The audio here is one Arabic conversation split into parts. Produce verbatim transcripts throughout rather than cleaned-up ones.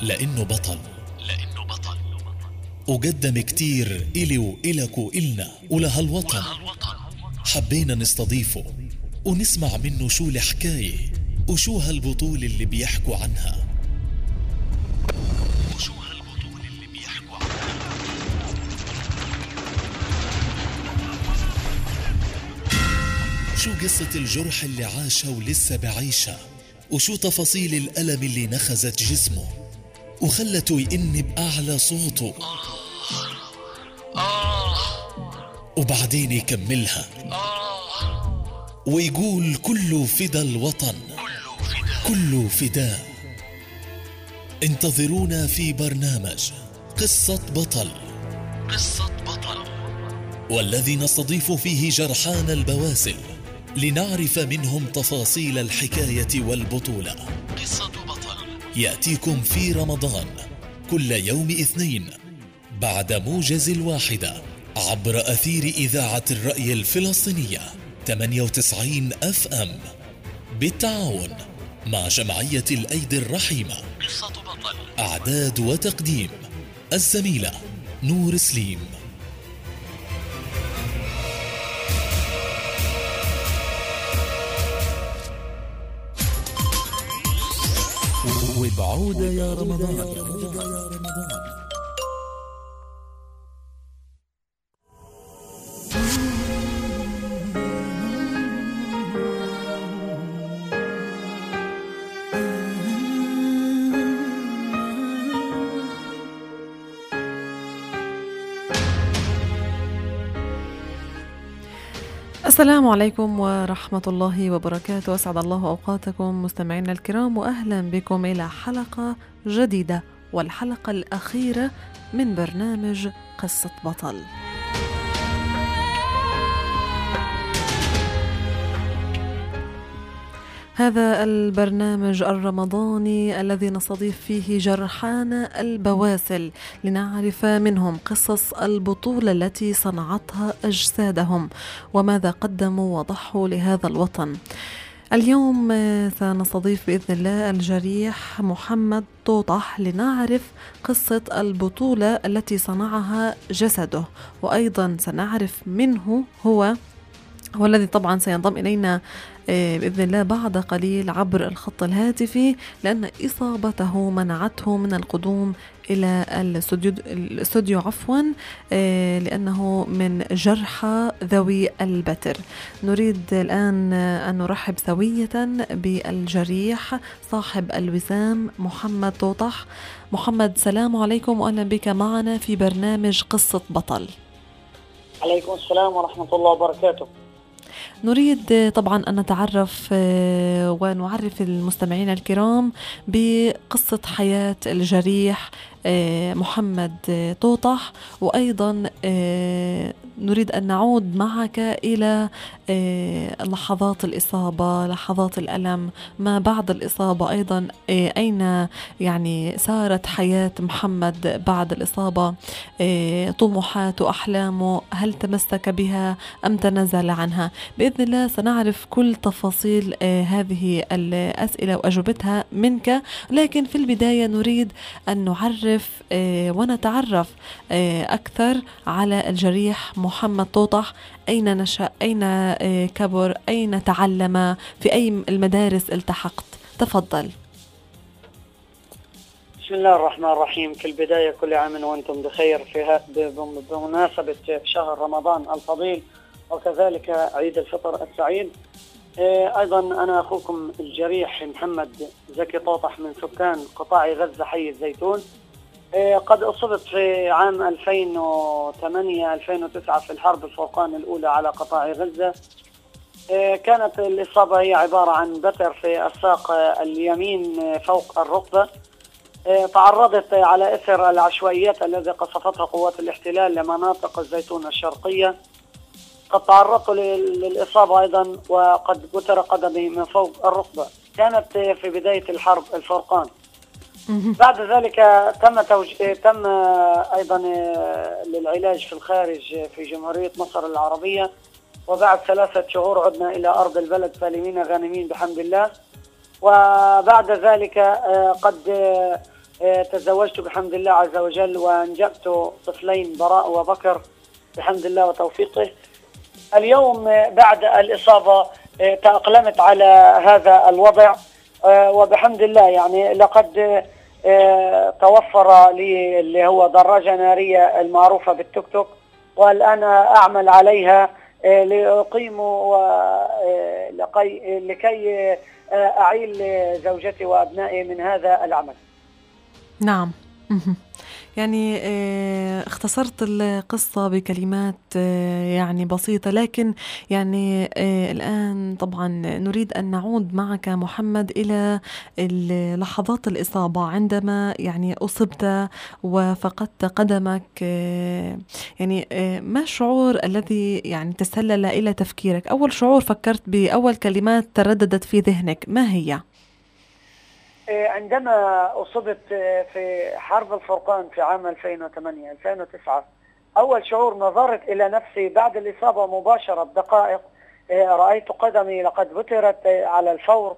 لأنه بطل لأنه بطل وقدم كتير إلي وإلك وإلنا ولهالوطن. حبينا نستضيفه ونسمع منه شو الحكاية وشو هالبطولة اللي بيحكوا عنها وشو هالبطولة اللي بيحكوا عنها شو قصة الجرح اللي عاشها ولسه بعيشها، وشو تفاصيل الألم اللي نخزت جسمه وخلته يئن بأعلى صوته وبعدين يكملها ويقول كله فدا الوطن، كله فداء. انتظرونا في برنامج قصة بطل قصة بطل والذي نستضيف فيه جرحان البواسل لنعرف منهم تفاصيل الحكاية والبطولة. قصة بطل يأتيكم في رمضان كل يوم اثنين بعد موجز الواحدة عبر أثير إذاعة الرأي الفلسطينية ثمانية وتسعين أف أم بالتعاون مع جمعية الأيدي الرحيمة. قصة بطل أعداد وتقديم الزميلة نور سليم. وبعودة يا رمضان. السلام عليكم ورحمة الله وبركاته. أسعد الله أوقاتكم مستمعينا الكرام، وأهلا بكم إلى حلقة جديدة والحلقة الأخيرة من برنامج قصة بطل. هذا البرنامج الرمضاني الذي نستضيف فيه جرحان البواسل لنعرف منهم قصص البطولة التي صنعتها أجسادهم وماذا قدموا وضحوا لهذا الوطن. اليوم سنستضيف بإذن الله الجريح محمد طوطح لنعرف قصة البطولة التي صنعها جسده، وأيضا سنعرف منه هو والذي طبعا سينضم إلينا بإذن الله بعد قليل عبر الخط الهاتفي، لأن إصابته منعته من القدوم إلى الاستوديو, الاستوديو عفوا لأنه من جرحى ذوي البتر. نريد الآن أن نرحب سوية بالجريح صاحب الوسام محمد طوطح. محمد، سلام عليكم وأهلا بك معنا في برنامج قصة بطل. عليكم السلام ورحمة الله وبركاته. نريد طبعا أن نتعرف ونعرف المستمعين الكرام بقصة حياة الجريح محمد طوطح، وأيضا نريد أن نعود معك إلى لحظات الإصابة، لحظات الألم ما بعد الإصابة، أيضا أين يعني سارت حياة محمد بعد الإصابة، طموحات وأحلامه هل تمسك بها أم تنازل عنها. بإذن الله سنعرف كل تفاصيل هذه الأسئلة وأجوبتها منك، لكن في البداية نريد أن نعرف ونتعرف أكثر على الجريح محمد طوطح. أين نشأ، أين كبر، أين تعلم، في أي المدارس التحقت؟ تفضل. بسم الله الرحمن الرحيم. في البداية كل عام وأنتم بخير في بمناسبة شهر رمضان الفضيل وكذلك عيد الفطر السعيد. أيضا أنا أخوكم الجريح محمد زكي طوطح من سكان قطاع غزة حي الزيتون. قد أصبت في عام ألفين وثمانية ألفين وتسعة في الحرب الفرقان الأولى على قطاع غزة. كانت الإصابة هي عبارة عن بتر في الساق اليمين فوق الركبة. تعرضت على إثر العشوائيات التي قصفتها قوات الاحتلال لمناطق الزيتون الشرقية. قد تعرضت للإصابة أيضا وقد بتر قدمي من فوق الركبة. كانت في بداية الحرب الفرقان. بعد ذلك تم توج... تم أيضا للعلاج في الخارج في جمهورية مصر العربية، وبعد ثلاثة شهور عدنا إلى أرض البلد سالمين غانمين بحمد الله. وبعد ذلك قد تزوجت بحمد الله عز وجل وأنجبت طفلين براء وبكر بحمد الله وتوفيقه. اليوم بعد الإصابة تأقلمت على هذا الوضع وبحمد الله يعني لقد توفر لي اللي هو دراجة نارية المعروفة بالتوك توك، والآن أعمل عليها لأقيم لكي أعيل زوجتي وأبنائي من هذا العمل. نعم. يعني اختصرت القصة بكلمات يعني بسيطة، لكن يعني الآن طبعا نريد أن نعود معك محمد إلى لحظات الإصابة عندما يعني أصبت وفقدت قدمك. يعني ما الشعور الذي يعني تسلل إلى تفكيرك؟ أول شعور فكرت بأول كلمات ترددت في ذهنك ما هي؟ عندما أصبت في حرب الفرقان في عام ألفين وثمانية ألفين وتسعة، أول شعور نظرت إلى نفسي بعد الإصابة مباشرة بدقائق، رأيت قدمي لقد بترت على الفور،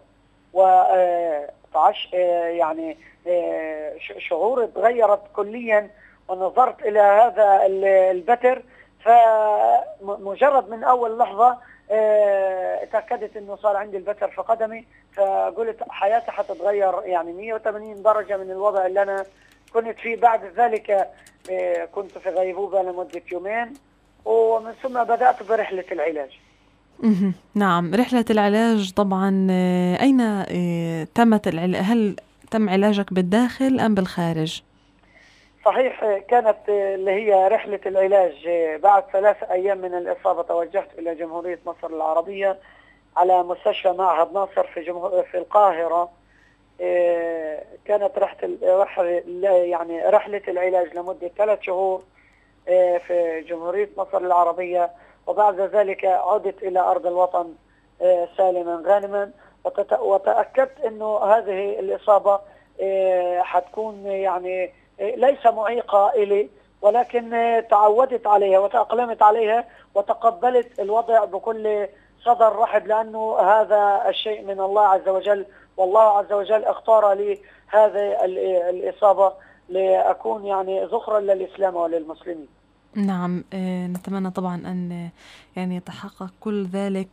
وعش يعني شعوري تغيرت كليا، ونظرت إلى هذا البتر، فمجرد من أول لحظة تأكدت أنه صار عندي البتر في قدمي، فقلت حياتي حتتغير يعني مية وثمانين درجة من الوضع اللي أنا كنت فيه. بعد ذلك كنت في غيبوبة لمدة يومين، ومن ثم بدأت برحلة العلاج. نعم، رحلة العلاج طبعا. أين تمت العلاج؟ هل تم علاجك بالداخل أم بالخارج؟ صحيح، كانت اللي هي رحلة العلاج بعد ثلاث أيام من الإصابة توجهت إلى جمهورية مصر العربية على مستشفى معهد ناصر في جمهور في القاهرة. كانت رحلة يعني رحلة العلاج لمدة ثلاث شهور في جمهورية مصر العربية، وبعد ذلك عدت إلى أرض الوطن سالما غانما، وتأكدت إنه هذه الإصابة حتكون يعني ليس معيقة إلي، ولكن تعودت عليها وتأقلمت عليها وتقبلت الوضع بكل صدر رحب، لأنه هذا الشيء من الله عز وجل، والله عز وجل اختار لي هذه الإصابة لأكون يعني ذخرا للإسلام وللمسلمين. نعم، نتمنى طبعا أن يعني يتحقق كل ذلك.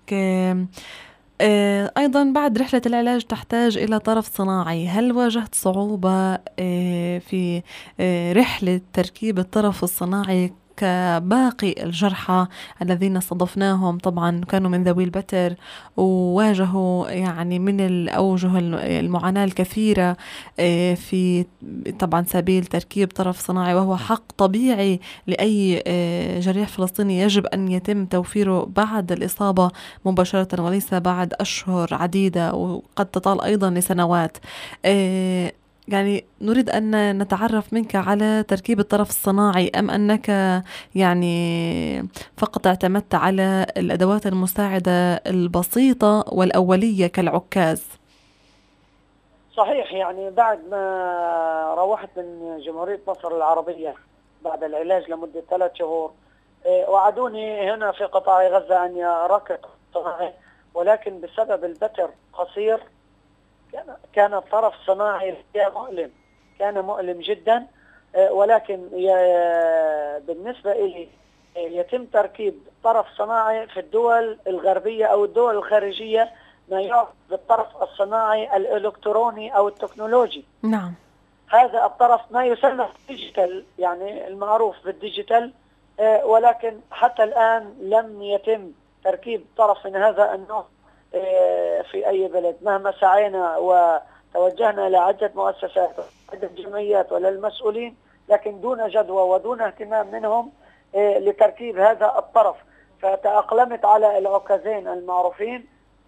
أيضا بعد رحلة العلاج تحتاج إلى طرف صناعي، هل واجهت صعوبة في رحلة تركيب الطرف الصناعي كباقي الجرحى الذين استضفناهم؟ طبعا كانوا من ذوي البتر وواجهوا يعني من الأوجه المعاناة الكثيرة في طبعا سبيل تركيب طرف صناعي، وهو حق طبيعي لأي جريح فلسطيني يجب أن يتم توفيره بعد الإصابة مباشرة وليس بعد أشهر عديدة وقد تطال أيضا لسنوات. يعني نريد أن نتعرف منك على تركيب الطرف الصناعي، أم أنك يعني فقط اعتمدت على الأدوات المساعدة البسيطة والأولية كالعكاز؟ صحيح، يعني بعد ما روحت من جمهورية مصر العربية بعد العلاج لمدة ثلاث شهور، وعدوني هنا في قطاع غزة أن يركب صناعي، ولكن بسبب البتر قصير كان كان الطرف الصناعي مؤلم، كان مؤلم جدا. ولكن بالنسبة إلي يتم تركيب طرف صناعي في الدول الغربية أو الدول الخارجية ما يعرف بالطرف الصناعي الإلكتروني أو التكنولوجي. نعم، هذا الطرف ما يسمى ديجيتال، يعني المعروف بالديجيتال، ولكن حتى الآن لم يتم تركيب طرف من هذا النوع في أي بلد، مهما سعينا وتوجهنا لعدة مؤسسات وعدة جمعيات وللمسؤولين، لكن دون جدوى ودون اهتمام منهم لتركيب هذا الطرف. فتأقلمت على العكازين المعروفين،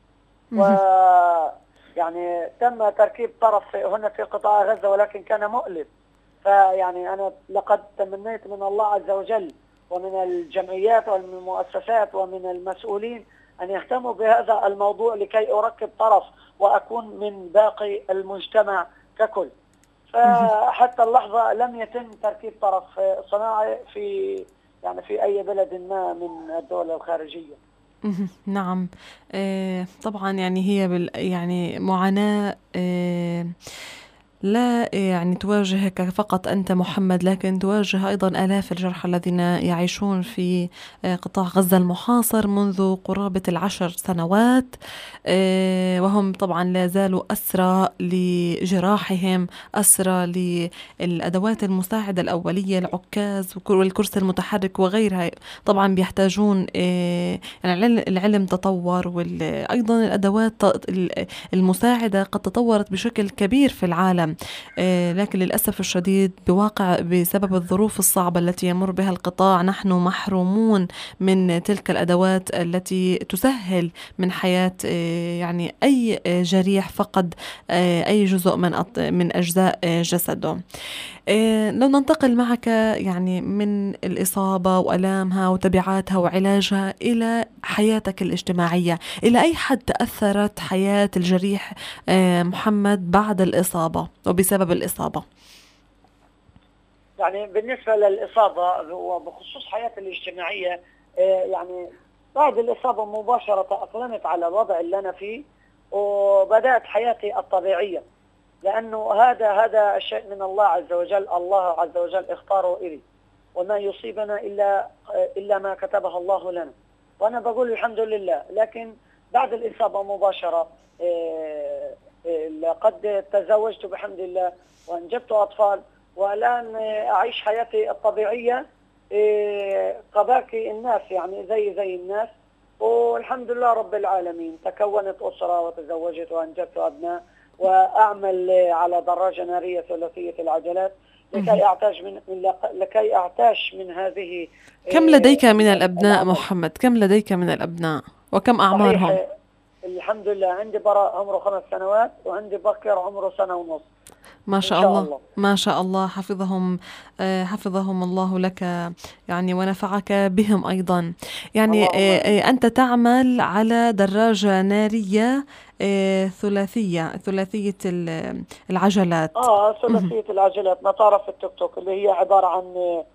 ويعني تم تركيب طرف هنا في قطاع غزة، ولكن كان مؤلم. فيعني أنا لقد تمنيت من الله عز وجل ومن الجمعيات ومن المؤسسات ومن المسؤولين أن يهتموا بهذا الموضوع لكي أركب طرف وأكون من باقي المجتمع ككل. فحتى اللحظة لم يتم تركيب طرف صناعي في يعني في أي بلد ما من الدول الخارجية. نعم، طبعا يعني هي بال يعني معاناة لا يعني تواجهك فقط أنت محمد، لكن تواجه أيضا آلاف الجرحى الذين يعيشون في قطاع غزة المحاصر منذ قرابة العشر سنوات، وهم طبعا لا زالوا أسرى لجراحهم، أسرى للأدوات المساعدة الأولية، العكاز والكرسي المتحرك وغيرها. طبعا بيحتاجون يعني العلم تطور، وأيضا الأدوات المساعدة قد تطورت بشكل كبير في العالم، لكن للأسف الشديد بواقع بسبب الظروف الصعبة التي يمر بها القطاع نحن محرومون من تلك الأدوات التي تسهل من حياة يعني أي جريح فقد أي جزء من من أجزاء جسده. لو ننتقل معك يعني من الإصابة وألامها وتبعاتها وعلاجها إلى حياتك الاجتماعية، إلى أي حد تأثرت حياة الجريح محمد بعد الإصابة وبسبب الإصابة؟ يعني بالنسبة للإصابة وبخصوص حياتي الاجتماعية، يعني بعد الإصابة مباشرة تأقلمت على الوضع اللي أنا فيه وبدأت حياتي الطبيعية، لأنه هذا هذا الشيء من الله عز وجل. الله عز وجل اختاره إلي، وما يصيبنا إلا إلا ما كتبه الله لنا، وأنا بقول الحمد لله. لكن بعد الإصابة مباشرة لقد تزوجت بحمد الله وأنجبت أطفال، والآن أعيش حياتي الطبيعية كباقي الناس، يعني زي زي الناس، والحمد لله رب العالمين. تكونت أسرة وتزوجت وأنجبت أبناء، وأعمل على دراجة نارية ثلاثية العجلات لكي أعتاش من لكي أعتاش من هذه. كم لديك من الأبناء محمد؟ كم لديك من الأبناء وكم أعمارهم؟ الحمد لله عندي براء عمره خمس سنوات، وعندي بكر عمره سنة ونص. ما شاء الله. الله ما شاء الله، حفظهم حفظهم الله لك يعني ونفعك بهم أيضا. يعني أنت تعمل على دراجة نارية ثلاثية ثلاثية العجلات. آه ثلاثية العجلات، نطارة التوك توك، اللي هي عبارة عن.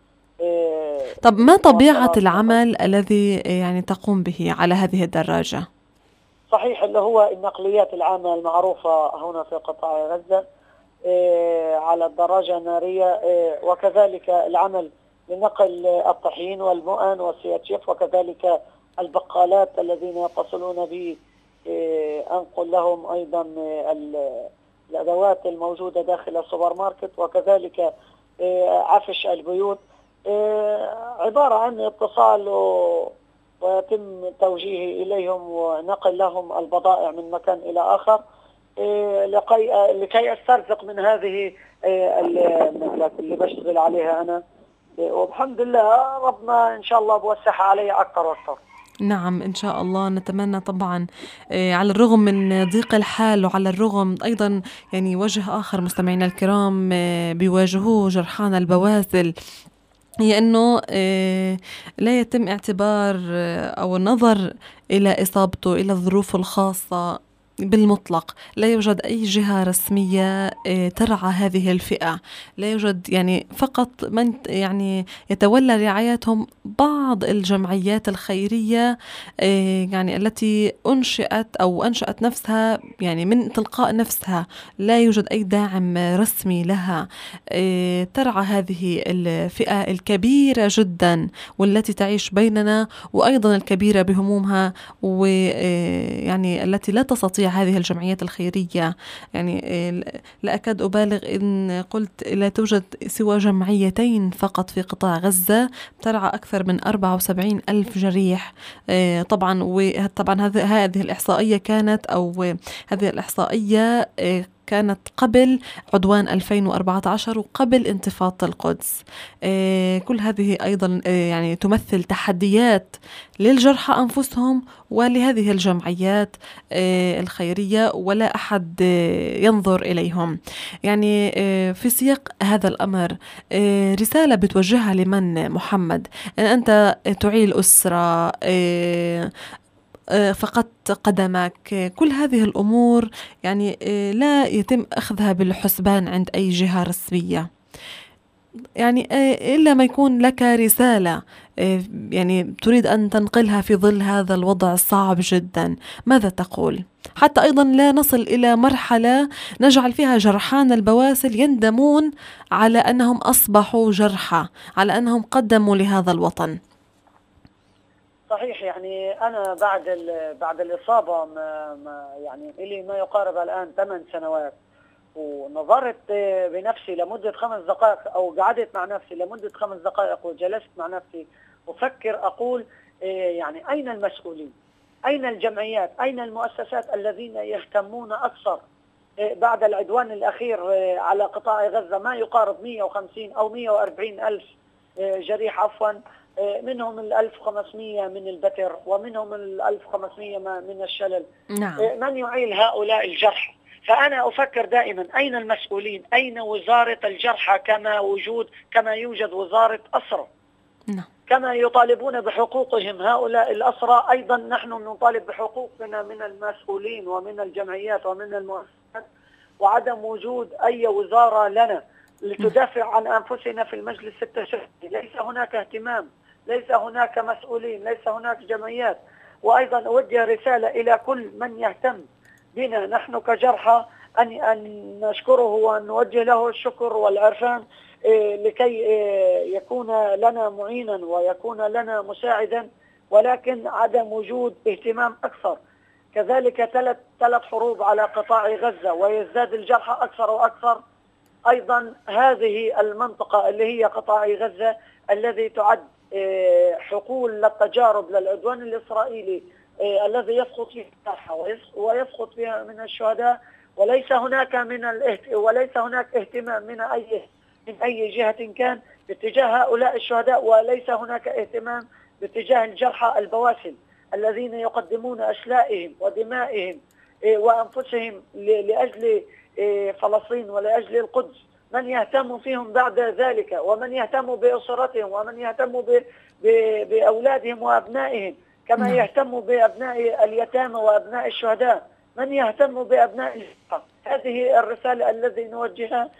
طب ما طبيعة العمل الذي يعني تقوم به على هذه الدراجة؟ صحيح، اللي هو النقليات العامة المعروفة هنا في قطاع غزة، إيه على الدراجة النارية، إيه وكذلك العمل لنقل الطحين والمؤن والسياتشيف، وكذلك البقالات الذين يتصلون بي إيه أنقل لهم أيضا الأدوات الموجودة داخل السوبر ماركت، وكذلك إيه عفش البيوت. إيه عبارة عن اتصال ويتم توجيهي إليهم ونقل لهم البضائع من مكان إلى آخر، لكي لكي استرزق من هذه المهلات اللي بشتغل عليها انا، وبحمد لله ربنا ان شاء الله بوسعها علي اكثر واكثر. نعم إن شاء الله، نتمنى طبعا على الرغم من ضيق الحال، وعلى الرغم أيضا يعني وجه آخر مستمعينا الكرام بيواجهوه جرحان البواسل، هي أنه لا يتم اعتبار أو النظر إلى إصابته إلى الظروف الخاصة بالمطلق. لا يوجد أي جهة رسمية ترعى هذه الفئة، لا يوجد يعني فقط من يعني يتولى رعايتهم بعض الجمعيات الخيرية يعني التي أنشئت أو أنشأت نفسها يعني من تلقاء نفسها، لا يوجد أي داعم رسمي لها ترعى هذه الفئة الكبيرة جدا والتي تعيش بيننا، وأيضا الكبيرة بهمومها، ويعني التي لا تستطيع هذه الجمعيات الخيرية. يعني لا أكاد أبالغ إن قلت لا توجد سوى جمعيتين فقط في قطاع غزة ترعى أكثر من أربعة وسبعين ألف جريح. طبعا وطبعا هذه الإحصائية كانت أو هذه الإحصائية كانت قبل عدوان ألفين وأربعة عشر وقبل انتفاضة القدس. كل هذه أيضا يعني تمثل تحديات للجرحى أنفسهم ولهذه الجمعيات الخيرية، ولا أحد ينظر إليهم. يعني في سياق هذا الأمر رسالة بتوجهها لمن محمد؟ أنت تعيل أسرة، فقدت قدمك، كل هذه الأمور يعني لا يتم أخذها بالحسبان عند أي جهة رسمية. يعني إلا ما يكون لك رسالة يعني تريد أن تنقلها في ظل هذا الوضع الصعب جدا، ماذا تقول؟ حتى أيضا لا نصل إلى مرحلة نجعل فيها جرحان البواسل يندمون على أنهم أصبحوا جرحى، على أنهم قدموا لهذا الوطن. صحيح. يعني أنا بعد بعد الإصابة ما ما يعني إلي ما يقارب الآن ثمان سنوات، ونظرت بنفسي لمدة خمس دقائق أو قعدت مع نفسي لمدة خمس دقائق وجلست مع نفسي أفكر أقول يعني أين المسؤولين؟ أين الجمعيات؟ أين المؤسسات الذين يهتمون أكثر بعد العدوان الأخير على قطاع غزة؟ ما يقارب مئة وخمسين أو مئة وأربعين ألف جريح، عفوا، منهم الألف وخمسمئة من البتر ومنهم الألف وخمسمئة من الشلل. نعم. من يعيل هؤلاء الجرحى؟ فأنا أفكر دائما أين المسؤولين؟ أين وزارة الجرحى كما وجود كما يوجد وزارة أسرى؟ نعم. كما يطالبون بحقوقهم هؤلاء الأسرى، أيضا نحن نطالب بحقوقنا من المسؤولين ومن الجمعيات ومن المؤسسات، وعدم وجود أي وزارة لنا لتدافع عن أنفسنا في المجلس التشريعي. ليس هناك اهتمام، ليس هناك مسؤولين، ليس هناك جمعيات. وأيضا أوجه رسالة إلى كل من يهتم بنا نحن كجرحى أن أن نشكره وأن نوجه له الشكر والعرفان لكي يكون لنا معينا ويكون لنا مساعدا، ولكن عدم وجود اهتمام أكثر. كذلك ثلاث ثلاث حروب على قطاع غزة ويزداد الجرحى أكثر وأكثر. أيضا هذه المنطقة اللي هي قطاع غزة الذي تعد حقول للتجارب للعدوان الإسرائيلي الذي يسقط فيها الجرحى ويسقط فيها من الشهداء، وليس هناك من الاهت... وليس هناك اهتمام من أي من أي جهة كان باتجاه هؤلاء الشهداء، وليس هناك اهتمام باتجاه الجرحى البواسل الذين يقدمون أشلائهم ودمائهم وأنفسهم لأجل فلسطين ولأجل القدس. من يهتم فيهم بعد ذلك؟ ومن يهتم بأسرتهم؟ ومن يهتم ب... ب... بأولادهم وأبنائهم كما نعم. يهتم بأبناء اليتامى وأبناء الشهداء؟ من يهتم بأبناء الجرحى؟ هذه الرسالة التي نوجهها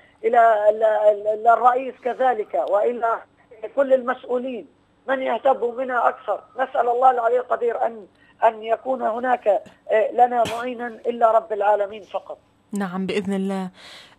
إلى الرئيس كذلك وإلى كل المسؤولين. من يهتم بنا أكثر؟ نسأل الله العلي القدير أن أن يكون هناك لنا معينا إلا رب العالمين فقط. نعم بإذن الله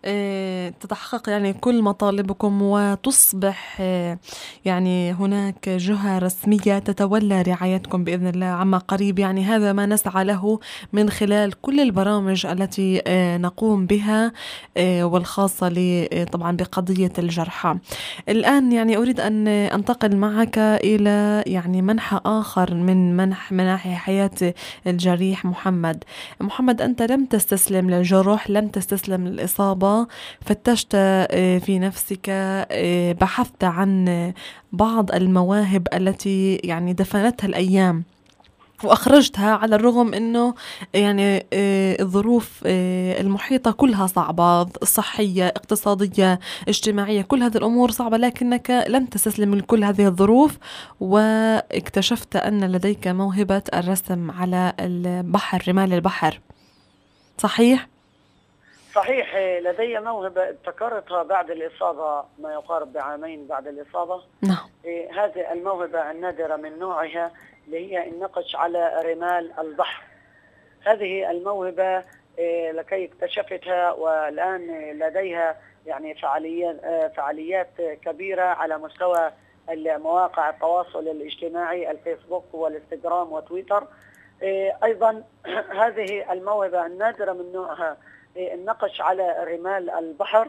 تتحقق يعني كل مطالبكم، وتصبح يعني هناك جهة رسمية تتولى رعايتكم بإذن الله عما قريب. يعني هذا ما نسعى له من خلال كل البرامج التي نقوم بها والخاصة طبعا بقضية الجرحى. الآن يعني أريد أن أنتقل معك إلى يعني منحى آخر من منح مناحي حياة الجريح محمد. محمد، أنت لم تستسلم للجرح، لم تستسلم للإصابة، فتشت في نفسك، بحثت عن بعض المواهب التي يعني دفنتها الأيام وأخرجتها، على الرغم أنه يعني الظروف المحيطة كلها صعبة، صحية، اقتصادية، اجتماعية، كل هذه الأمور صعبة، لكنك لم تستسلم لكل هذه الظروف واكتشفت أن لديك موهبة الرسم على البحر، رمال البحر، صحيح؟ صحيح، لدي موهبة ابتكرتها بعد الإصابة، ما يقارب بعامين بعد الإصابة. نعم. هذه الموهبة النادرة من نوعها اللي هي النقش على رمال البحر. هذه الموهبة لكي اكتشفتها والآن لديها يعني فعاليات فعاليات كبيرة على مستوى مواقع التواصل الاجتماعي، الفيسبوك والإنستغرام وتويتر. أيضا هذه الموهبة النادرة من نوعها النقش على رمال البحر،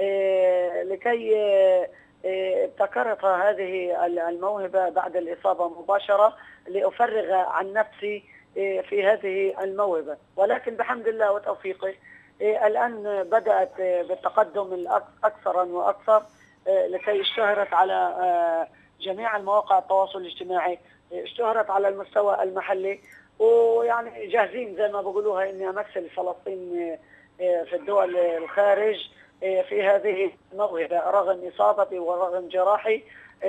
لكي ابتكرتها هذه الموهبة بعد الإصابة مباشرة لأفرغ عن نفسي في هذه الموهبة. ولكن بحمد الله وتوفيقه الآن بدأت بالتقدم أكثر وأكثر، لكي اشتهرت على جميع المواقع التواصل الاجتماعي، اشتهرت على المستوى المحلي، ويعني جاهزين زي ما بقولوها إني أمثل فلسطين في الدول الخارج في هذه الموهبة رغم إصابتي ورغم جراحي.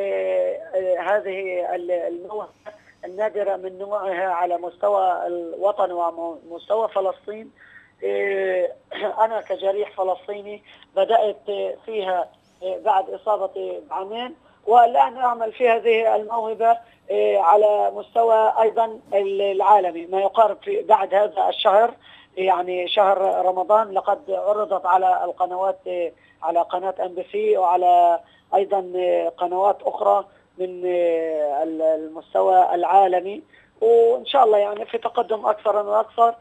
هذه الموهبة النادرة من نوعها على مستوى الوطن ومستوى فلسطين. أنا كجريح فلسطيني بدأت فيها بعد إصابتي بعامين، والآن أعمل في هذه الموهبة على مستوى أيضا العالمي، ما يقارب في بعد هذا الشهر يعني شهر رمضان لقد عرضت على القنوات، على قناة ام بي سي وعلى أيضا قنوات أخرى من المستوى العالمي، وإن شاء الله يعني في تقدم أكثر وأكثر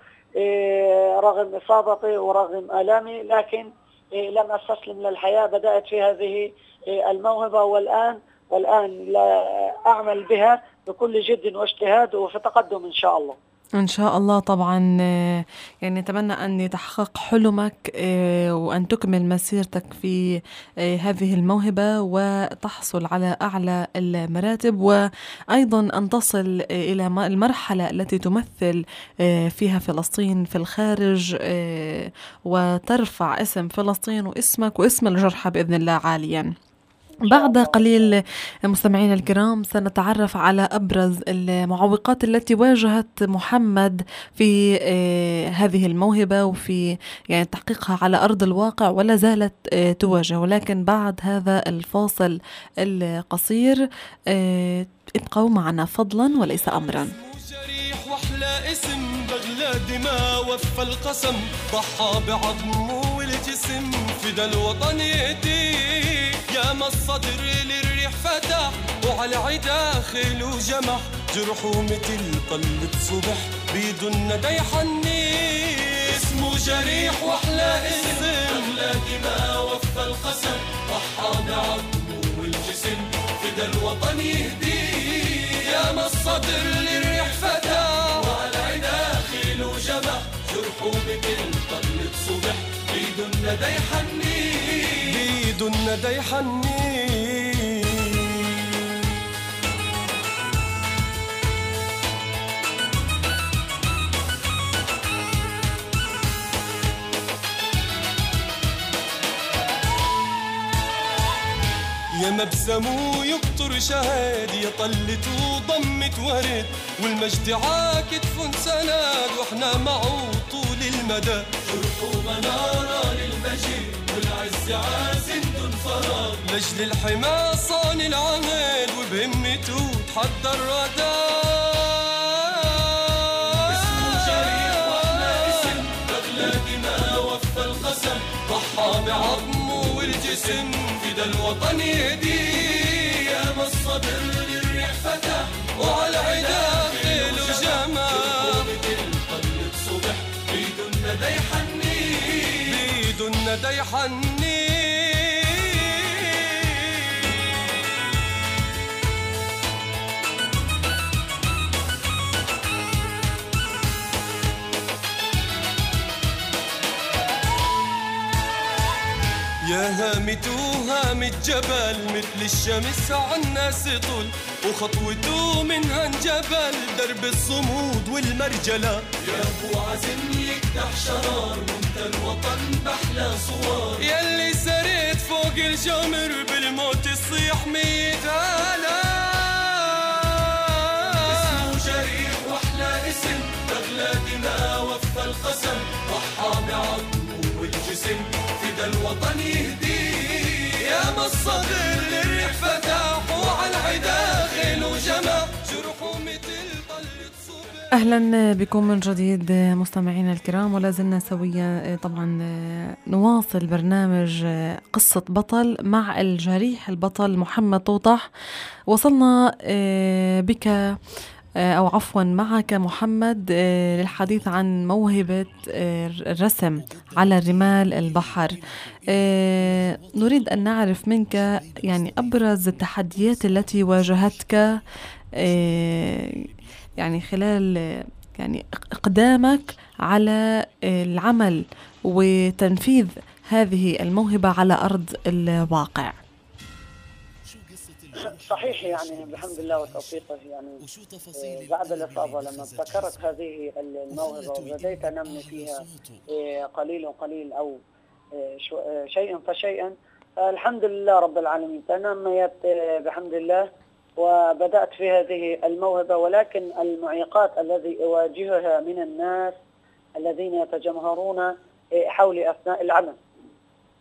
رغم إصابتي ورغم آلامي، لكن لم أستسلم للحياة. بدأت في هذه الموهبة والآن والآن لا أعمل بها بكل جد واجتهاد وفي تقدم إن شاء الله. إن شاء الله طبعا. يعني نتمنى أن يتحقق حلمك وأن تكمل مسيرتك في هذه الموهبة وتحصل على أعلى المراتب، وأيضا أن تصل إلى المرحلة التي تمثل فيها فلسطين في الخارج وترفع اسم فلسطين واسمك واسم الجرحى بإذن الله عاليا. بعد قليل مستمعينا الكرام سنتعرف على أبرز المعوقات التي واجهت محمد في هذه الموهبة وفي يعني تحقيقها على أرض الواقع ولا زالت تواجه، ولكن بعد هذا الفاصل القصير ابقوا معنا فضلا وليس أمرا. وأحلى اسم بغلى دماء وفى القسم، ضحى بعظمه والجسم فدى الوطن يهديه، يا ما الصدر للريح فتح وعلى عدا خيل وجمح، جرحه مثل طلة صبح بيد الندى يحني، اسمه جريح واحلى اسم بغلى دماء وفى القسم، ضحى بعظمه والجسم فدى الوطن يهديه، يا ما الصدر للريح فتح وعلى عدا خيل وجمح، جرحه مثل طلة صبح بيد الندى يحني، بيد الندى يحني. يا مبسمو يقطر شهاد، يا طلت وضمت ورد، والمجد عاكتف سناد واحنا معه طول المدى، جرح منارة للمجد والعز عازم فرار، لجل الحما صان العهد وبهمته تحدى الردى، اسمه جريح واحلى اسم بغلى دماء وفى القسم، ضحى بعظمه والجسم فدى الوطن يهديه، يا ما الصبر للريح فتح وعلى عدا خيل وجمع، مثل طلة صبح بيد الندى يحني، بيد الندى يحني. يا هامته هام الجبل مثل الشمس عالناس طول، وخطوته منها انجبل درب الصمود والمرجلة، يا ابو عزم يكدح شرار وانت الوطن بحلى صور، ياللي سريت فوق الجمر بالموت تصيح ميت هلا، اسمه جريح واحلى اسم بغلى دماء وفى القسم، ضحى بعظمه والجسم فدى الوطن يهديه، يا ما الصدر للريح فتح وعلى العدا خيل وجمع، جرحه مثل طلة صبح. أهلا بكم من جديد مستمعينا الكرام، ولا زلنا سويا طبعا نواصل برنامج قصة بطل مع الجريح البطل محمد طوطح. وصلنا بك أو عفوا معك محمد للحديث عن موهبة الرسم على رمال البحر. نريد أن نعرف منك يعني أبرز التحديات التي واجهتك يعني خلال يعني إقدامك على العمل وتنفيذ هذه الموهبة على أرض الواقع. صحيح، يعني بحمد الله وتوفيقه، يعني بعد الإصابة لما ابتكرت هذه الموهبة وبديت أنمي فيها قليل قليل أو شيئا فشيئا، الحمد لله رب العالمين تنميت بحمد الله وبدأت في هذه الموهبة، ولكن المعيقات الذي أواجهها من الناس الذين يتجمهرون حولي أثناء العمل،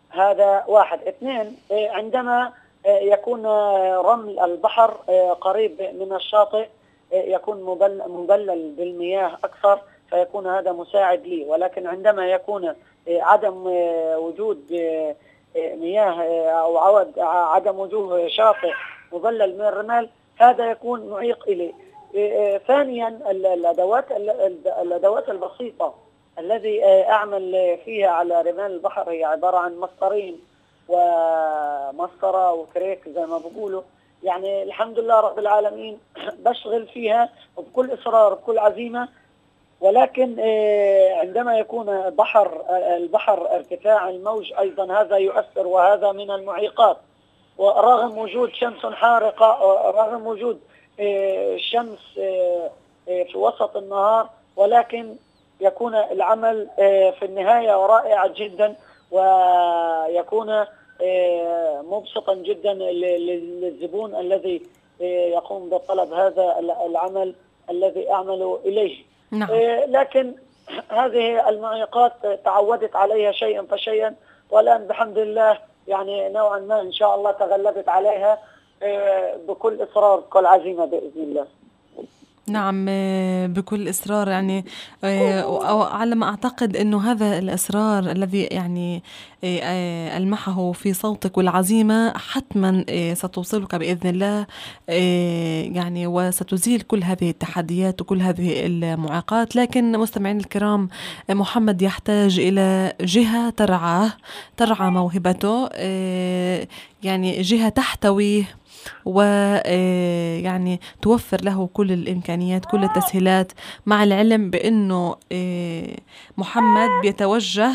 هذا واحد. اثنين، عندما يكون رمل البحر قريب من الشاطئ يكون مبلل بالمياه أكثر، فيكون هذا مساعد لي. ولكن عندما يكون عدم وجود مياه أو عدم وجود شاطئ مبلل من الرمال، هذا يكون معيق إلي. ثانيا، الأدوات الأدوات البسيطة الذي أعمل فيها على رمال البحر هي عبارة عن مسطرين ومسطرة وكريك زي ما بقولوا. يعني الحمد لله رب العالمين بشغل فيها بكل إصرار بكل عزيمة. ولكن عندما يكون بحر البحر ارتفاع الموج أيضا هذا يؤثر، وهذا من المعيقات. ورغم وجود شمس حارقة، رغم وجود الشمس في وسط النهار، ولكن يكون العمل في النهاية رائع جدا، ويكون مبسطا جدا للزبون الذي يقوم بطلب هذا العمل الذي أعمل إليه. نعم. لكن هذه المعيقات تعودت عليها شيئا فشيئا، والآن بحمد الله يعني نوعا ما إن شاء الله تغلبت عليها بكل إصرار بكل عزيمة بإذن الله. نعم، بكل إصرار. يعني أو على ما أعتقد أنه هذا الإصرار الذي يعني ألمحه في صوتك والعزيمة حتما ستوصلك بإذن الله، يعني وستزيل كل هذه التحديات وكل هذه المعاقات. لكن مستمعين الكرام، محمد يحتاج إلى جهة ترعاه ترعى موهبته، يعني جهة تحتويه ويعني توفر له كل الإمكانيات كل التسهيلات، مع العلم بأنه محمد بيتوجه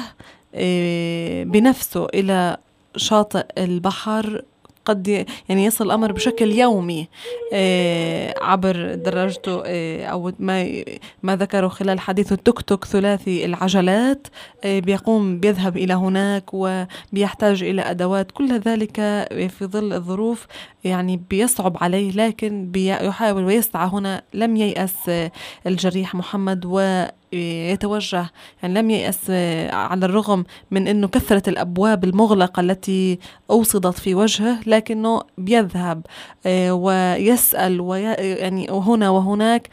بنفسه إلى شاطئ البحر، قد يعني يصل الأمر بشكل يومي عبر دراجته أو ما ما ذكروا خلال حديثه التوك توك ثلاثي العجلات، بيقوم بيذهب إلى هناك وبيحتاج إلى أدوات. كل ذلك في ظل الظروف يعني بيصعب عليه، لكن بيحاول ويسعى. هنا لم ييأس الجريح محمد ويتوجه، يعني لم ييأس على الرغم من أنه كثرة الأبواب المغلقة التي أوصدت في وجهه، لكنه بيذهب ويسأل ويعني هنا وهناك،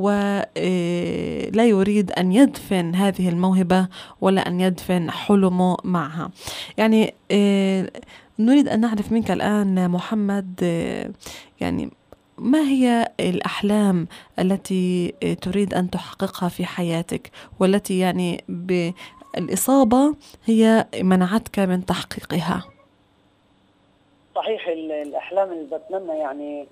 ولا يريد أن يدفن هذه الموهبة ولا أن يدفن حلمه معها. يعني نريد أن نعرف منك الآن محمد، يعني ما هي الأحلام التي تريد أن تحققها في حياتك، والتي يعني بالإصابة هي منعتك من تحقيقها؟ صحيح، الأحلام اللي بتمنى يعني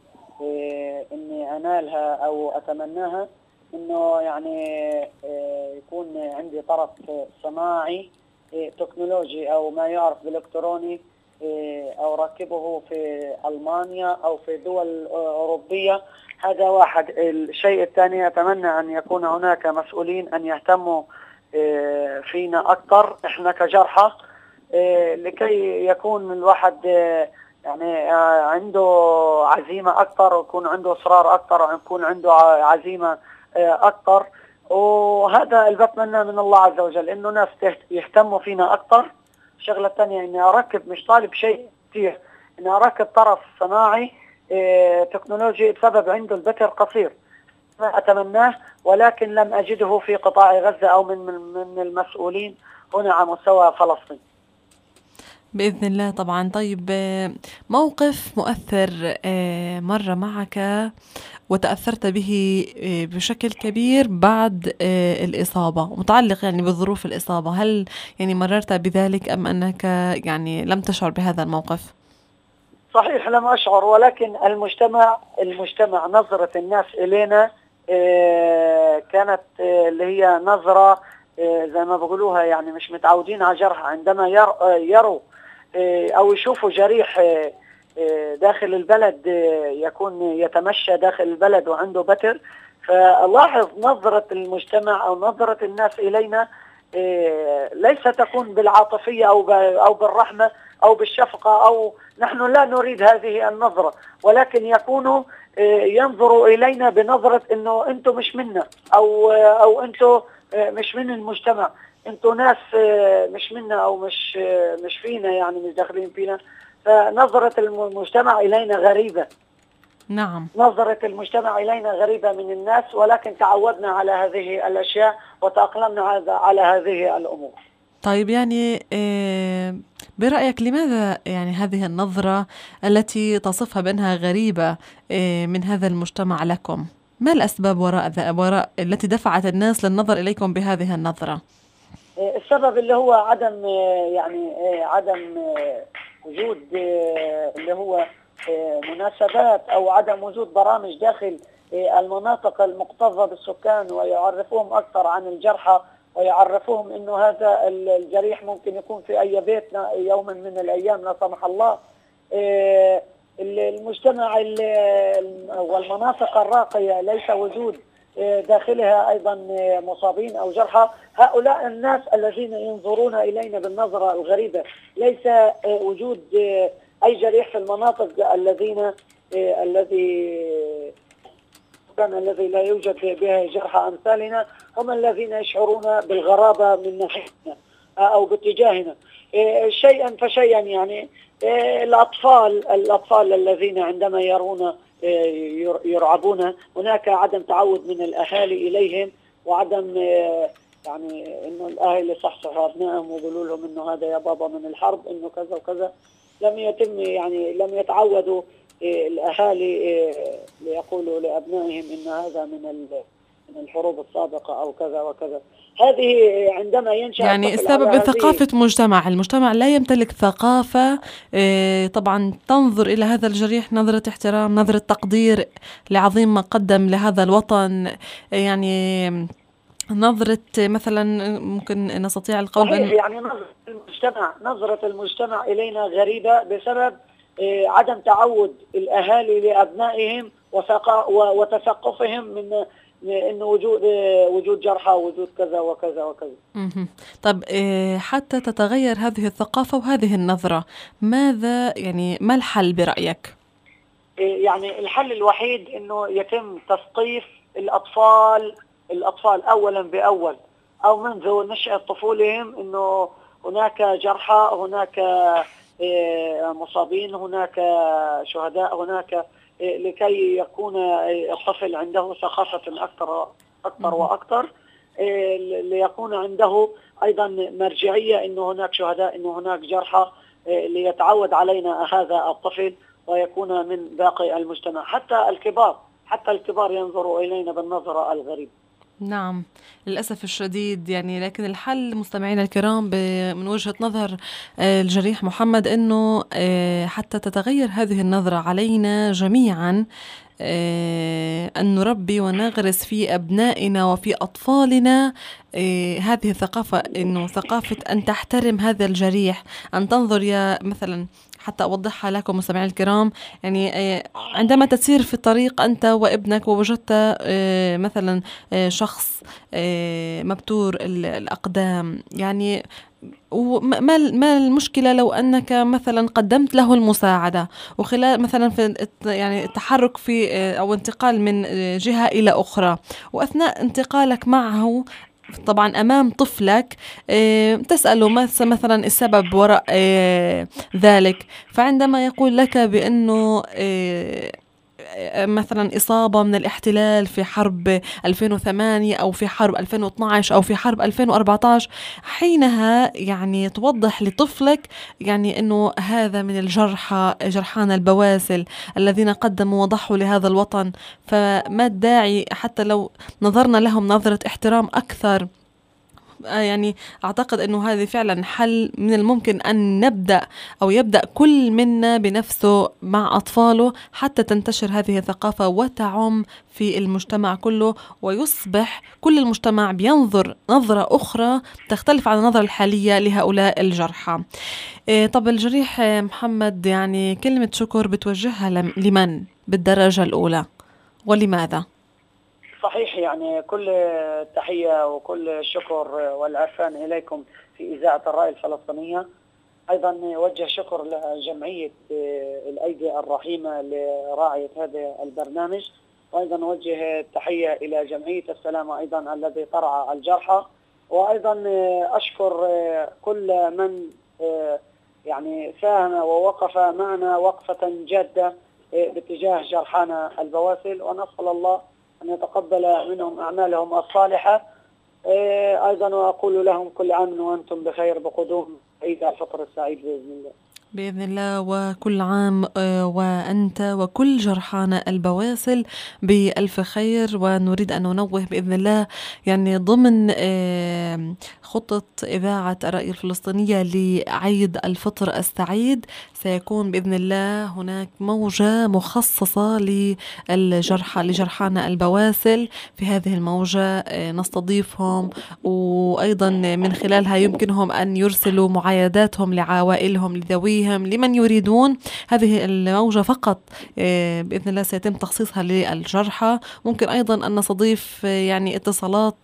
إني أنالها أو أتمناها إنه يعني يكون عندي طرف صناعي تكنولوجي أو ما يعرف بالإلكتروني، أو ركبه في ألمانيا أو في دول أوروبية. هذا واحد. الشيء الثاني، أتمنى أن يكون هناك مسؤولين أن يهتموا فينا أكثر إحنا كجرحى، لكي يكون الواحد يعني عنده عزيمة أكثر، ويكون عنده إصرار أكثر، ويكون عنده عزيمة أكثر. وهذا اللي بتمنى من الله عز وجل، إنه ناس يهتموا فينا أكثر. الشغلة الثانية إني أركب، مش طالب شيء كثير، إني أركب طرف صناعي اه تكنولوجي، بسبب عنده البتر قصير أتمناه، ولكن لم أجده في قطاع غزة أو من من المسؤولين هنا على مستوى فلسطين. بإذن الله طبعا. طيب، موقف مؤثر مر معك وتأثرت به بشكل كبير بعد الإصابة، متعلق يعني بظروف الإصابة، هل يعني مررت بذلك أم أنك يعني لم تشعر بهذا الموقف؟ صحيح، لم أشعر، ولكن المجتمع المجتمع نظرة الناس إلينا كانت اللي هي نظرة زي ما بقولوها، يعني مش متعودين على جرح. عندما يروا أو يشوفوا جريح داخل البلد يكون يتمشى داخل البلد وعنده بتر، فلاحظ نظرة المجتمع أو نظرة الناس إلينا ليس تكون بالعاطفية أو أو بالرحمة أو بالشفقة، أو نحن لا نريد هذه النظرة، ولكن يكونوا ينظروا إلينا بنظرة إنه أنتم مش منا، أو أو أنتم مش من المجتمع. انتوا ناس مش منا او مش مش فينا، يعني مش داخلين فينا. فنظرة المجتمع الينا غريبة. نعم. نظرة المجتمع الينا غريبة من الناس، ولكن تعودنا على هذه الاشياء وتأقلمنا على هذه الامور. طيب يعني برأيك لماذا يعني هذه النظرة التي تصفها بأنها غريبة من هذا المجتمع لكم؟ ما الأسباب وراء وراء التي دفعت الناس للنظر إليكم بهذه النظرة؟ السبب اللي هو عدم يعني عدم وجود اللي هو مناسبات أو عدم وجود برامج داخل المناطق المكتظة بالسكان، ويعرفوهم أكثر عن الجرحى، ويعرفوهم إنه هذا الجريح ممكن يكون في أي بيت يوما من الأيام لا سمح الله. المجتمع والمناطق الراقية ليس وجود داخلها أيضا مصابين أو جرحى. هؤلاء الناس الذين ينظرون إلينا بالنظرة الغريبة، ليس وجود أي جريح في المناطق الذين الذي كان الذي لا يوجد بها جرحى أمثالنا، هم الذين يشعرون بالغرابة من ناحيتنا أو باتجاهنا شيئا فشيئا. يعني الأطفال الأطفال الذين عندما يرون يرعبون، هناك عدم تعود من الأهالي إليهم، وعدم يعني إنه الأهالي يصحصحوا أبنائهم ويقولوا لهم إنه هذا يا بابا من الحرب، إنه كذا وكذا. لم يتم يعني لم يتعودوا الأهالي ليقولوا لأبنائهم إن هذا من من الحروب السابقة أو كذا وكذا. هذه عندما ينشأ يعني السبب ثقافة مجتمع المجتمع لا يمتلك ثقافة طبعا تنظر إلى هذا الجريح نظرة احترام، نظرة تقدير لعظيم ما قدم لهذا الوطن. يعني نظرة مثلا ممكن نستطيع القول بأن يعني نظرة المجتمع نظرة المجتمع إلينا غريبة بسبب عدم تعود الأهالي لأبنائهم وتثقفهم من إنه وجود وجود جرحى ووجود كذا وكذا وكذا. طب حتى تتغير هذه الثقافة وهذه النظرة، ماذا يعني ما الحل برأيك؟ يعني الحل الوحيد إنه يتم تثقيف الأطفال الأطفال أولا بأول، أو منذ نشأة طفولهم، إنه هناك جرحى، هناك مصابين، هناك شهداء، هناك لكي يكون الطفل عنده ثقافة أكثر أكثر وأكثر، ليكون عنده أيضا مرجعية إنه هناك شهداء، إنه هناك جرحى، ليتعود علينا هذا الطفل ويكون من باقي المجتمع. حتى الكبار حتى الكبار ينظروا إلينا بالنظرة الغريبة. نعم للأسف الشديد يعني. لكن الحل مستمعينا الكرام من وجهة نظر الجريح محمد أنه حتى تتغير هذه النظرة علينا جميعا أن نربي ونغرس في أبنائنا وفي أطفالنا هذه الثقافة، أنه ثقافة أن تحترم هذا الجريح، أن تنظر يا مثلا حتى أوضحها لكم مستمعي الكرام. يعني عندما تسير في الطريق أنت وابنك ووجدت مثلا شخص مبتور الأقدام، يعني وما ما المشكلة لو أنك مثلا قدمت له المساعدة، وخلال مثلا في يعني التحرك في أو انتقال من جهة إلى أخرى، وأثناء انتقالك معه طبعا أمام طفلك تسأله مثلا السبب وراء ذلك، فعندما يقول لك بأنه مثلا إصابة من الاحتلال في حرب ألفين وثمانية أو في حرب ألفين واثني عشر أو في حرب ألفين وأربعة عشر، حينها يعني توضح لطفلك يعني أنه هذا من الجرحى جرحان البواسل الذين قدموا وضحوا لهذا الوطن، فما الداعي حتى لو نظرنا لهم نظرة احترام أكثر. يعني أعتقد أنه هذه فعلا حل من الممكن أن نبدأ أو يبدأ كل منا بنفسه مع أطفاله حتى تنتشر هذه الثقافة وتعم في المجتمع كله، ويصبح كل المجتمع بينظر نظرة أخرى تختلف عن النظرة الحالية لهؤلاء الجرحى. طب الجريح محمد، يعني كلمة شكر بتوجهها لمن بالدرجة الأولى ولماذا؟ صحيح، يعني كل التحية وكل الشكر والعرفان إليكم في إذاعة الرأي الفلسطينية. أيضا وجه شكر لجمعية الأيدي الرحيمة لراعية هذا البرنامج، وأيضا وجه التحية إلى جمعية السلامة أيضا الذي ترعى الجرحى، وأيضا أشكر كل من يعني ساهم ووقف معنا وقفة جادة باتجاه جرحانا البواسل، ونسأل الله أن يتقبل منهم أعمالهم الصالحة. أيضا وأقول لهم كل عام وأنتم بخير بقدوم عيد الفطر السعيد بإذن الله. بإذن الله، وكل عام وأنت وكل جرحانا البواسل بألف خير. ونريد أن ننوه بإذن الله يعني ضمن خطة إذاعة الرأي الفلسطينية لعيد الفطر السعيد سيكون بإذن الله هناك موجة مخصصة للجرحى لجرحانا البواسل. في هذه الموجة نستضيفهم، وأيضا من خلالها يمكنهم أن يرسلوا معايداتهم لعوائلهم لذويهم لمن يريدون. هذه الموجة فقط بإذن الله سيتم تخصيصها للجرحى. ممكن أيضا أن نستضيف يعني اتصالات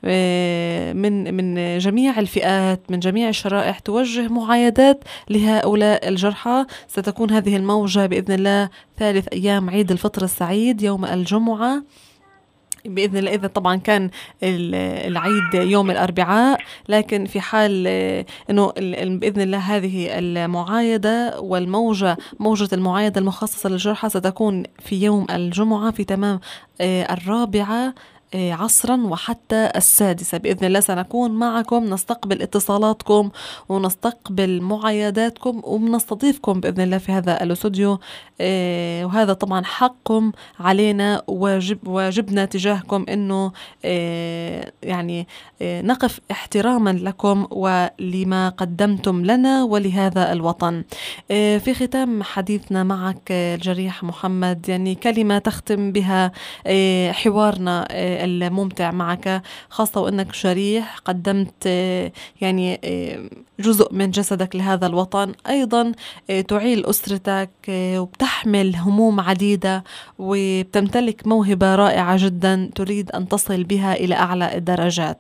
من من جميع الفئات من جميع الشرائح توجه معايدات لهؤلاء الجرحى. ستكون هذه الموجة بإذن الله ثالث أيام عيد الفطر السعيد يوم الجمعة بإذن الله، إذا طبعا كان العيد يوم الأربعاء، لكن في حال أنه بإذن الله هذه المعايدة والموجة موجة المعايدة المخصصة للجرحى ستكون في يوم الجمعة في تمام الرابعة عصرا وحتى السادسة بإذن الله. سنكون معكم، نستقبل اتصالاتكم ونستقبل معايداتكم ونستضيفكم بإذن الله في هذا الاستوديو، وهذا طبعا حقكم علينا، واجب واجبنا تجاهكم إنه يعني نقف احتراما لكم ولما قدمتم لنا ولهذا الوطن. في ختام حديثنا معك الجريح محمد، يعني كلمة تختم بها حوارنا الممتع معك، خاصة وأنك جريح قدمت يعني جزء من جسدك لهذا الوطن، أيضا تعيل أسرتك وبتحمل هموم عديدة وبتمتلك موهبة رائعة جدا تريد أن تصل بها إلى أعلى الدرجات.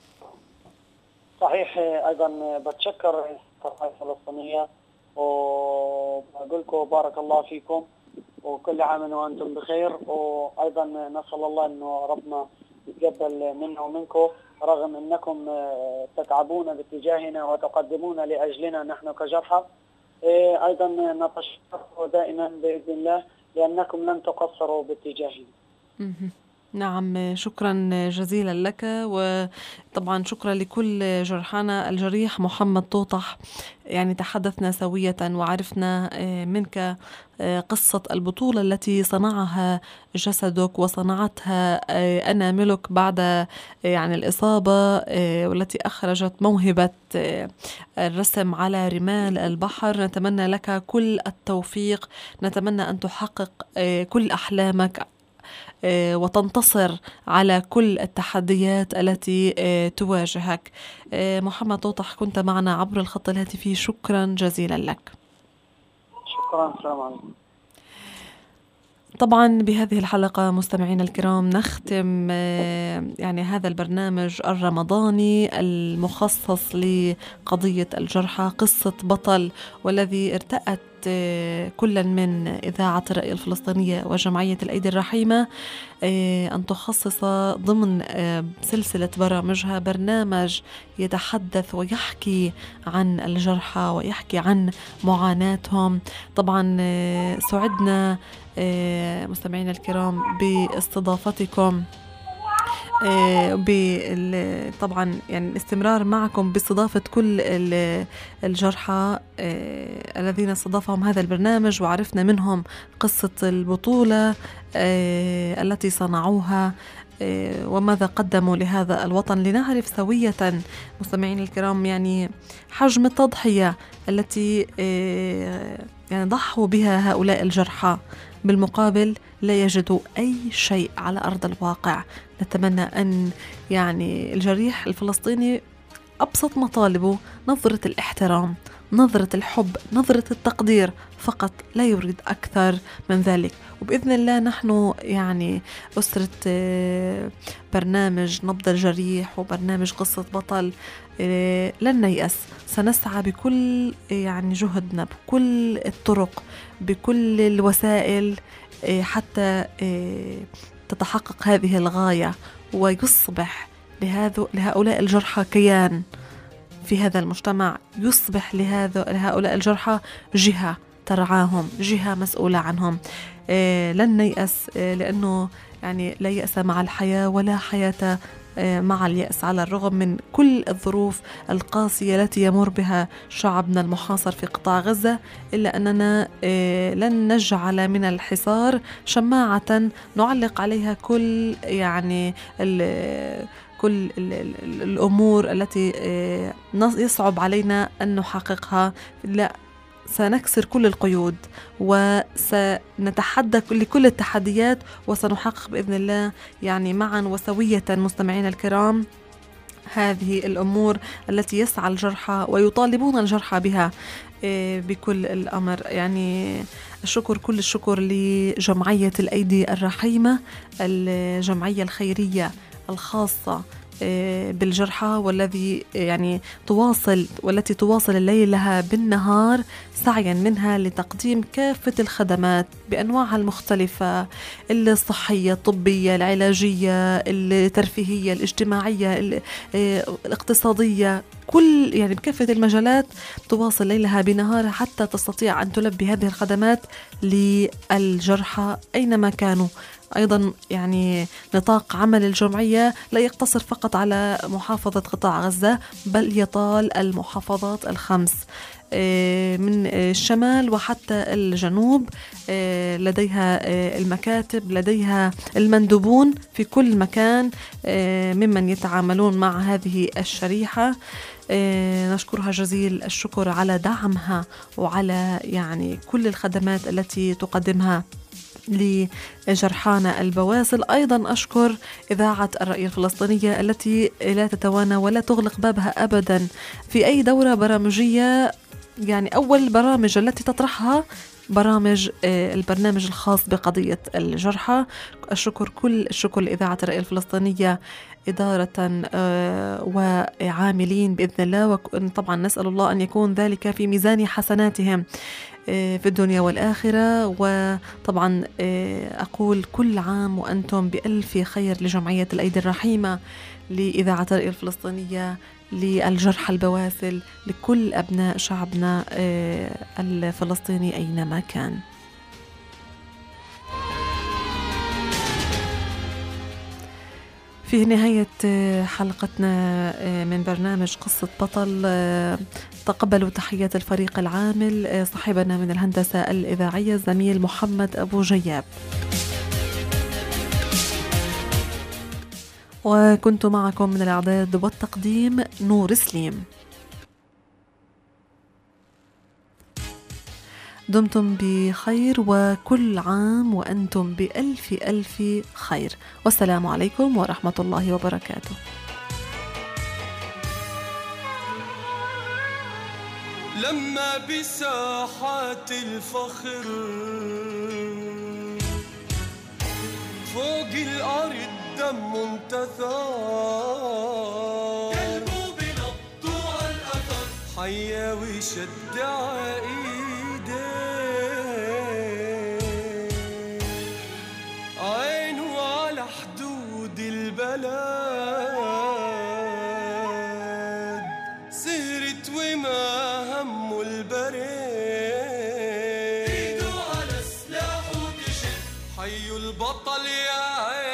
صحيح. أيضا بتشكر الرأي الفلسطينية وبقول لكم بارك الله فيكم وكل عام وأنتم بخير، وأيضا نسأل الله أنه ربنا يتقبل منا ومنكم رغم أنكم تتعبون باتجاهنا وتقدمون لأجلنا نحن كجرحى. أيضا نتشكر دائما بإذن الله لأنكم لن تقصروا باتجاهنا. نعم، شكرا جزيلا لك، وطبعا شكرا لكل جرحانا. الجريح محمد طوطح، يعني تحدثنا سوية وعرفنا منك قصة البطولة التي صنعها جسدك وصنعتها أناملك بعد يعني الإصابة، والتي أخرجت موهبة الرسم على رمال البحر. نتمنى لك كل التوفيق، نتمنى أن تحقق كل أحلامك وتنتصر على كل التحديات التي تواجهك. محمد طوطح، كنت معنا عبر الخط الهاتفي، شكرا جزيلا لك. شكرا. السلام عليكم. طبعا بهذه الحلقة مستمعينا الكرام نختم يعني هذا البرنامج الرمضاني المخصص لقضية الجرحى، قصة بطل، والذي ارتأت كلا من إذاعة الرأي الفلسطينية وجمعية الأيدي الرحيمة أن تخصص ضمن سلسلة برامجها برنامج يتحدث ويحكي عن الجرحى ويحكي عن معاناتهم. طبعا سعدنا مستمعينا الكرام باستضافتكم، طبعا يعني الاستمرار معكم باستضافة كل الجرحى الذين استضافهم هذا البرنامج، وعرفنا منهم قصة البطولة التي صنعوها وماذا قدموا لهذا الوطن، لنعرف سوية مستمعين الكرام يعني حجم التضحية التي يعني ضحوا بها هؤلاء الجرحى. بالمقابل لا يجدوا أي شيء على أرض الواقع. نتمنى أن يعني الجريح الفلسطيني أبسط مطالبه نظرة الاحترام، نظرة الحب، نظرة التقدير فقط، لا يريد أكثر من ذلك. وبإذن الله نحن يعني أسرة برنامج نبض الجريح وبرنامج قصة بطل لن نيأس، سنسعى بكل يعني جهدنا، بكل الطرق، بكل الوسائل حتى تتحقق هذه الغاية ويصبح لهذا لهؤلاء الجرحى كيان في هذا المجتمع، يصبح لهذا لهؤلاء الجرحى جهة ترعاهم، جهة مسؤولة عنهم. آه لن نيأس، آه لأنه يعني لا يأس مع الحياة ولا حياة مع اليأس، على الرغم من كل الظروف القاسية التي يمر بها شعبنا المحاصر في قطاع غزة، إلا أننا لن نجعل من الحصار شماعة نعلق عليها كل يعني كل الأمور التي يصعب علينا أن نحققها. لا، سنكسر كل القيود وسنتحدى لكل التحديات، وسنحقق بإذن الله يعني معا وسوية مستمعين الكرام هذه الأمور التي يسعى الجرحى ويطالبون الجرحى بها بكل الأمر. يعني الشكر، كل الشكر لجمعية الأيدي الرحيمة، الجمعية الخيرية الخاصة بالجرحى، والذي يعني تواصل والتي تواصل الليل لها بالنهار سعيا منها لتقديم كافة الخدمات بأنواعها المختلفة، الصحية، الطبية، العلاجية، الترفيهية، الاجتماعية، الاقتصادية، كل يعني بكافة المجالات تواصل ليلها بنهارها حتى تستطيع أن تلبي هذه الخدمات للجرحى أينما كانوا. أيضا يعني نطاق عمل الجمعية لا يقتصر فقط على محافظة قطاع غزة، بل يطال المحافظات الخمس من الشمال وحتى الجنوب. لديها المكاتب، لديها المندوبون في كل مكان ممن يتعاملون مع هذه الشريحة. نشكرها جزيل الشكر على دعمها وعلى يعني كل الخدمات التي تقدمها لجرحانا البواسل. أيضا أشكر إذاعة الرأي الفلسطينية التي لا تتوانى ولا تغلق بابها أبدا في أي دورة برامجية. يعني أول البرامج التي تطرحها برامج البرنامج الخاص بقضية الجرحى. الشكر، كل الشكر لإذاعة الرأي الفلسطينية إدارة وعاملين بإذن الله، وطبعا نسأل الله أن يكون ذلك في ميزان حسناتهم في الدنيا والآخرة. وطبعا أقول كل عام وأنتم بألف خير لجمعية الأيدي الرحيمة، لإذاعة الرأي الفلسطينية، للجرحى البواسل، لكل أبناء شعبنا الفلسطيني أينما كان. في نهاية حلقتنا من برنامج قصة بطل، تقبلوا تحيات الفريق العامل، صاحبنا من الهندسة الإذاعية الزميل محمد أبو جياب، وكنت معكم من الإعداد والتقديم نور سليم. دمتم بخير وكل عام وأنتم بألف ألف خير، والسلام عليكم ورحمة الله وبركاته. لما بساحات الفخر فوق الأرض دم انتثار، قلبه بنبض على الأثر حيا وشد عايده، عينه على حدود البلد، سهرت وما همه البرد، ايده على سلاح وتشد حيو البطل يا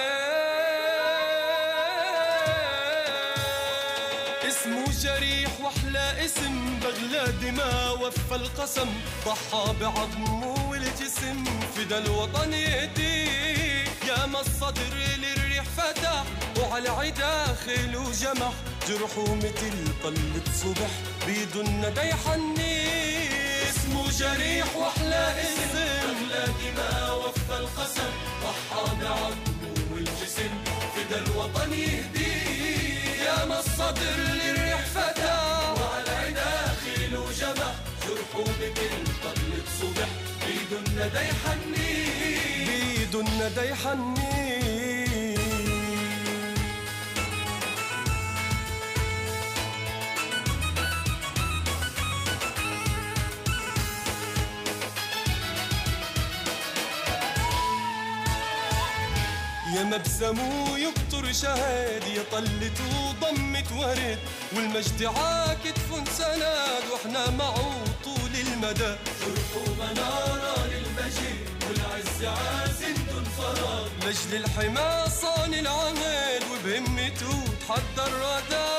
جريح واحلى اسم، بغلى دماء وفى القسم، ضحى بعظمه والجسم فدى الوطن يهديه، يا ما الصدر للريح فتح وعلى عدا خيل وجمح، جرحه مثل طلة صبح بيده الندى يحنيه، اسمه جريح واحلى اسم، بغلى دماء وفى القسم، ضحى بعظمه والجسم فدى الوطن يهديه، يا ما الصدر للريح فتى وعلى عدا خيل وجمح، جرحه مثل طلة صبح بيده الندى يحنيه، بيده الندى يحنيه. يا مبسمو يقطر شهاد، يا طلت وضمت ورد، والمجد عاكتف سناد، واحنا معه طول المدى. جرح منارة للمجد، والعز عازم الفراغ، لجل الحما صان العمل، وبهمته تحدى الردى.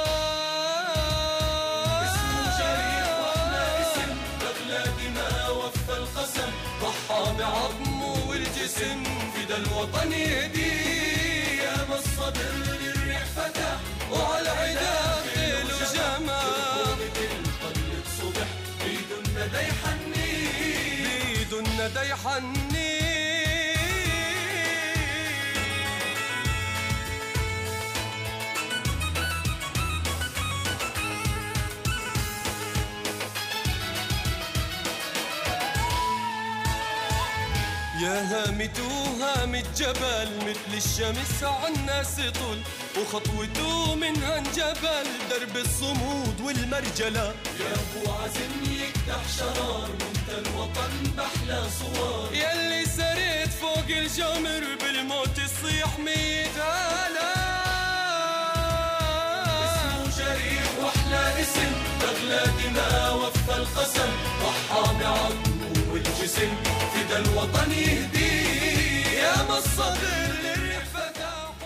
اسمه جريح واحنا اسم، بغلى دماء وفى القسم، ضحى بعظمه والجسم، فدا الوطن يهديه. يا ما الصدر للريح فتح، وعلى عدا خيل وجمال، طلت صبح بيد الندى يحني، بيد الندى يحني. يا هامته هامة جبل، مثل الشمس عالناس طل، وخطوته منها انجبل، درب الصمود والمرجلة. يا ابو عزم يكدح شرار، وانت الوطن بحلى صوار، يلي سريت فوق الجمر، بالموت تصيح ميت هلا. اسمه جريح واحلى اسم، بغلى دماء وفى القسم، ضحى بعظمه والجسم، فدا الوطن يهديه. يا ما